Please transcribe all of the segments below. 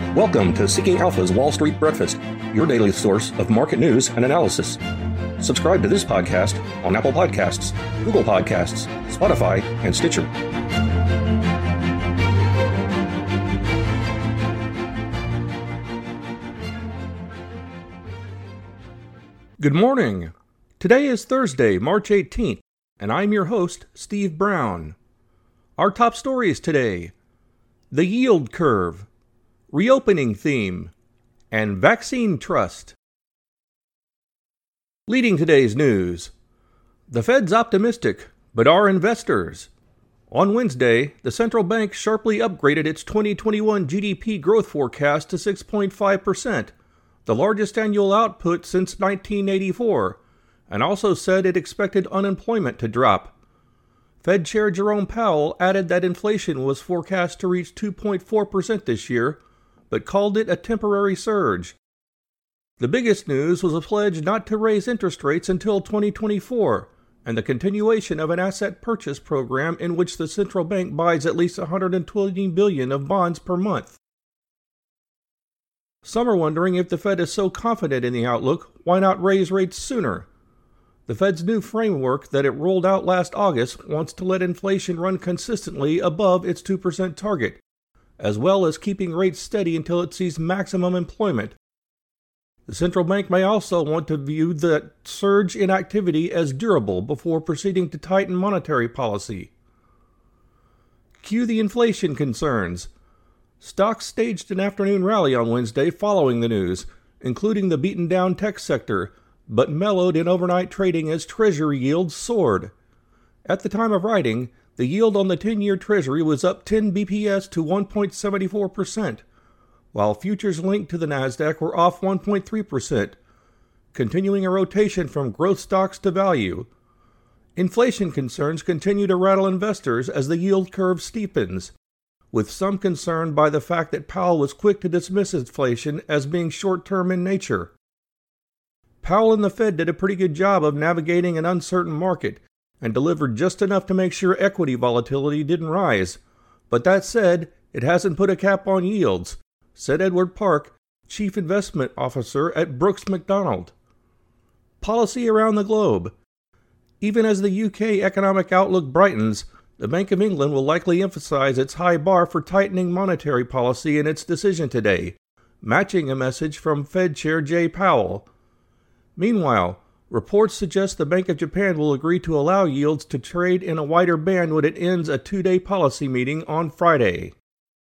Welcome to Seeking Alpha's Wall Street Breakfast, your daily source of market news and analysis. Subscribe to this podcast on Apple Podcasts, Google Podcasts, Spotify, and Stitcher. Good morning. Today is Thursday, March 18th, and I'm your host, Steve Brown. Our top stories today: the yield curve, reopening theme, and vaccine trust. Leading today's news: the Fed's optimistic, but are investors? On Wednesday, the central bank sharply upgraded its 2021 GDP growth forecast to 6.5%, the largest annual output since 1984, and also said it expected unemployment to drop. Fed Chair Jerome Powell added that inflation was forecast to reach 2.4% this year, but called it a temporary surge. The biggest news was a pledge not to raise interest rates until 2024, and the continuation of an asset purchase program in which the central bank buys at least $120 billion of bonds per month. Some are wondering if the Fed is so confident in the outlook, why not raise rates sooner? The Fed's new framework that it rolled out last August wants to let inflation run consistently above its 2% target, as well as keeping rates steady until it sees maximum employment. The central bank may also want to view the surge in activity as durable before proceeding to tighten monetary policy. Cue the inflation concerns. Stocks staged an afternoon rally on Wednesday following the news, including the beaten-down tech sector, but mellowed in overnight trading as Treasury yields soared. At the time of writing, the yield on the 10-year Treasury was up 10 BPS to 1.74%, while futures linked to the Nasdaq were off 1.3%, continuing a rotation from growth stocks to value. Inflation concerns continue to rattle investors as the yield curve steepens, with some concern by the fact that Powell was quick to dismiss inflation as being short-term in nature. Powell and the Fed did a pretty good job of navigating an uncertain market and delivered just enough to make sure equity volatility didn't rise. But that said, it hasn't put a cap on yields, said Edward Park, Chief Investment Officer at Brooks Macdonald. Policy around the globe. Even as the UK economic outlook brightens, the Bank of England will likely emphasize its high bar for tightening monetary policy in its decision today, matching a message from Fed Chair Jay Powell. Meanwhile, reports suggest the Bank of Japan will agree to allow yields to trade in a wider band when it ends a two-day policy meeting on Friday.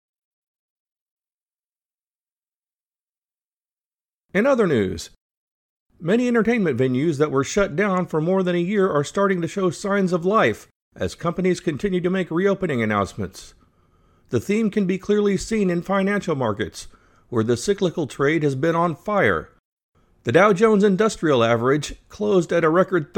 In other news, many entertainment venues that were shut down for more than a year are starting to show signs of life as companies continue to make reopening announcements. The theme can be clearly seen in financial markets, where the cyclical trade has been on fire. The Dow Jones Industrial Average closed at a record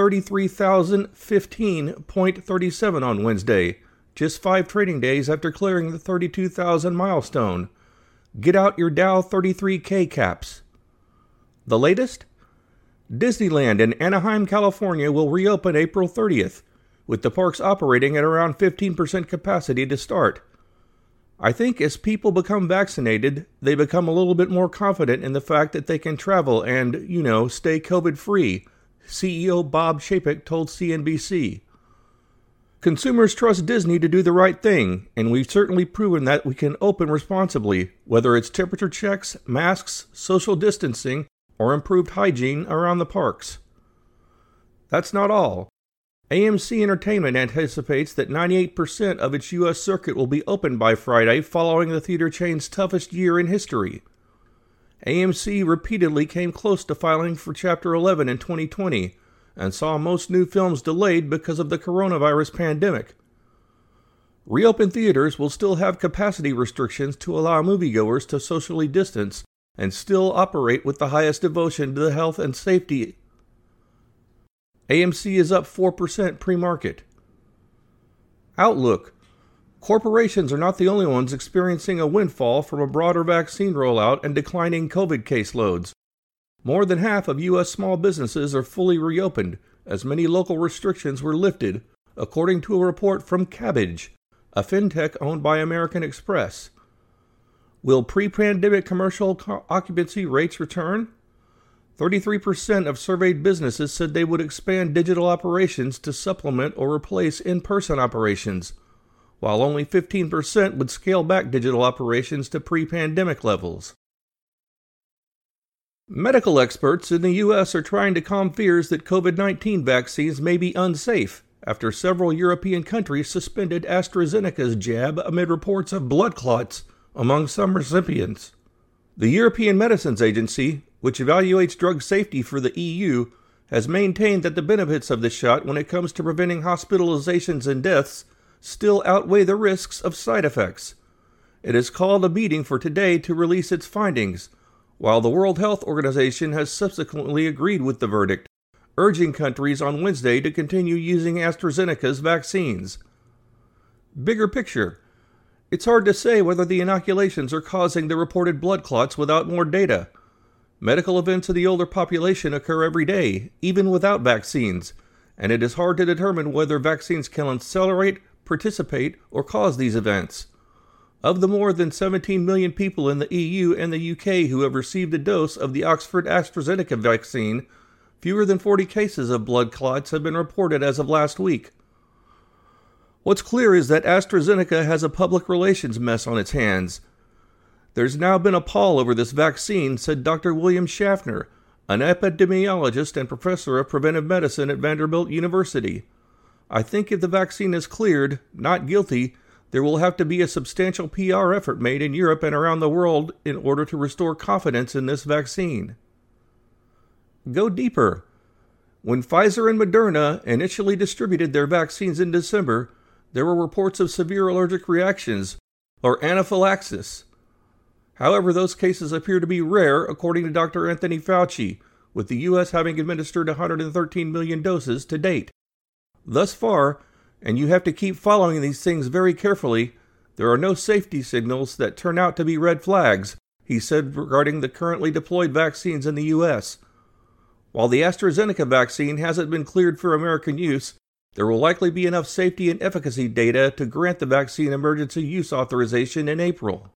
33,015.37 on Wednesday, just 5 trading days after clearing the 32,000 milestone. Get out your Dow 33K caps. The latest? Disneyland in Anaheim, California will reopen April 30th, with the parks operating at around 15% capacity to start. I think as people become vaccinated, they become a little bit more confident in the fact that they can travel and, stay COVID-free, CEO Bob Chapek told CNBC. Consumers trust Disney to do the right thing, and we've certainly proven that we can open responsibly, whether it's temperature checks, masks, social distancing, or improved hygiene around the parks. That's not all. AMC Entertainment anticipates that 98% of its U.S. circuit will be open by Friday following the theater chain's toughest year in history. AMC repeatedly came close to filing for Chapter 11 in 2020 and saw most new films delayed because of the coronavirus pandemic. Reopened theaters will still have capacity restrictions to allow moviegoers to socially distance and still operate with the highest devotion to the health and safety. AMC is up 4% pre-market. Outlook. Corporations are not the only ones experiencing a windfall from a broader vaccine rollout and declining COVID caseloads. More than half of U.S. small businesses are fully reopened, as many local restrictions were lifted, according to a report from Kabbage, a fintech owned by American Express. Will pre-pandemic commercial occupancy rates return? 33% of surveyed businesses said they would expand digital operations to supplement or replace in-person operations, while only 15% would scale back digital operations to pre-pandemic levels. Medical experts in the U.S. are trying to calm fears that COVID-19 vaccines may be unsafe after several European countries suspended AstraZeneca's jab amid reports of blood clots among some recipients. The European Medicines Agency, which evaluates drug safety for the EU, has maintained that the benefits of the shot when it comes to preventing hospitalizations and deaths still outweigh the risks of side effects. It has called a meeting for today to release its findings, while the World Health Organization has subsequently agreed with the verdict, urging countries on Wednesday to continue using AstraZeneca's vaccines. Bigger picture. It's hard to say whether the inoculations are causing the reported blood clots without more data. Medical events in the older population occur every day, even without vaccines, and it is hard to determine whether vaccines can accelerate, participate, or cause these events. Of the more than 17 million people in the EU and the UK who have received a dose of the Oxford AstraZeneca vaccine, fewer than 40 cases of blood clots have been reported as of last week. What's clear is that AstraZeneca has a public relations mess on its hands. There's now been a pall over this vaccine, said Dr. William Schaffner, an epidemiologist and professor of preventive medicine at Vanderbilt University. I think if the vaccine is cleared, not guilty, there will have to be a substantial PR effort made in Europe and around the world in order to restore confidence in this vaccine. Go deeper. When Pfizer and Moderna initially distributed their vaccines in December, there were reports of severe allergic reactions, or anaphylaxis. However, those cases appear to be rare, according to Dr. Anthony Fauci, with the U.S. having administered 113 million doses to date. Thus far, and you have to keep following these things very carefully, there are no safety signals that turn out to be red flags, he said regarding the currently deployed vaccines in the U.S. While the AstraZeneca vaccine hasn't been cleared for American use, there will likely be enough safety and efficacy data to grant the vaccine emergency use authorization in April.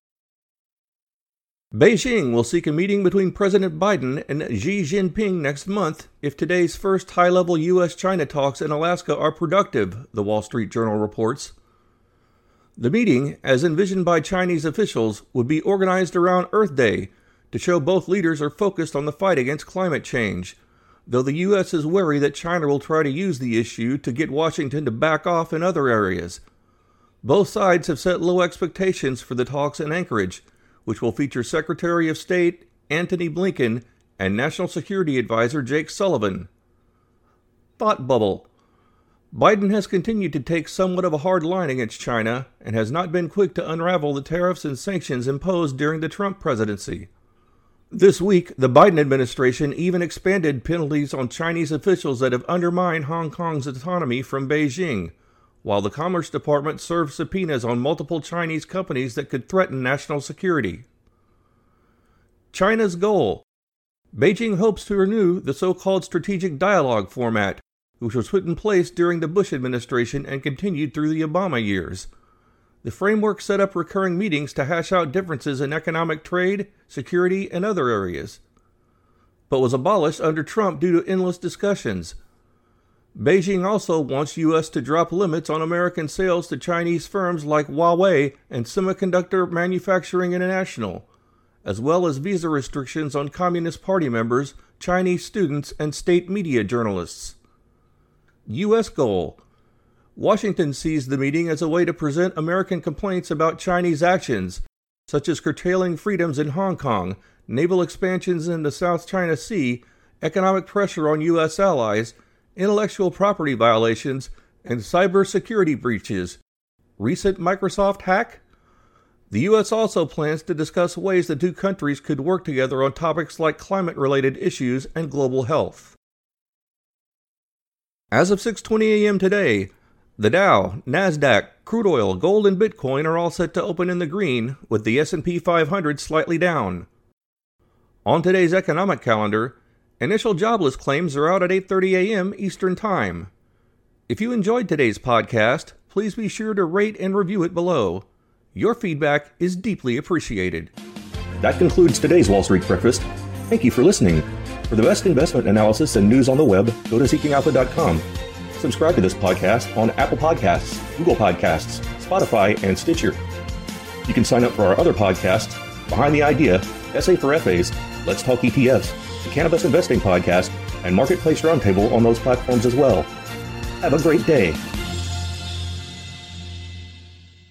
Beijing will seek a meeting between President Biden and Xi Jinping next month if today's first high-level U.S.-China talks in Alaska are productive, the Wall Street Journal reports. The meeting, as envisioned by Chinese officials, would be organized around Earth Day to show both leaders are focused on the fight against climate change, though the U.S. is wary that China will try to use the issue to get Washington to back off in other areas. Both sides have set low expectations for the talks in Anchorage, which will feature Secretary of State Antony Blinken and National Security Advisor Jake Sullivan. Thought bubble. Biden has continued to take somewhat of a hard line against China and has not been quick to unravel the tariffs and sanctions imposed during the Trump presidency. This week, the Biden administration even expanded penalties on Chinese officials that have undermined Hong Kong's autonomy from Beijing, while the Commerce Department served subpoenas on multiple Chinese companies that could threaten national security. China's goal. Beijing hopes to renew the so-called strategic dialogue format, which was put in place during the Bush administration and continued through the Obama years. The framework set up recurring meetings to hash out differences in economic trade, security, and other areas, but was abolished under Trump due to endless discussions. Beijing also wants U.S. to drop limits on American sales to Chinese firms like Huawei and Semiconductor Manufacturing International, as well as visa restrictions on Communist Party members, Chinese students, and state media journalists. U.S. goal. Washington sees the meeting as a way to present American complaints about Chinese actions, such as curtailing freedoms in Hong Kong, naval expansions in the South China Sea, economic pressure on U.S. allies, intellectual property violations, and cybersecurity breaches. Recent Microsoft hack? The U.S. also plans to discuss ways the two countries could work together on topics like climate-related issues and global health. As of 6:20 a.m. today, the Dow, Nasdaq, crude oil, gold, and Bitcoin are all set to open in the green, with the S&P 500 slightly down. On today's economic calendar, initial jobless claims are out at 8:30 a.m. Eastern Time. If you enjoyed today's podcast, please be sure to rate and review it below. Your feedback is deeply appreciated. That concludes today's Wall Street Breakfast. Thank you for listening. For the best investment analysis and news on the web, go to seekingalpha.com. Subscribe to this podcast on Apple Podcasts, Google Podcasts, Spotify, and Stitcher. You can sign up for our other podcasts, Behind the Idea, SA for FAs, Let's Talk ETFs, the Cannabis Investing Podcast, and Marketplace Roundtable on those platforms as well. Have a great day.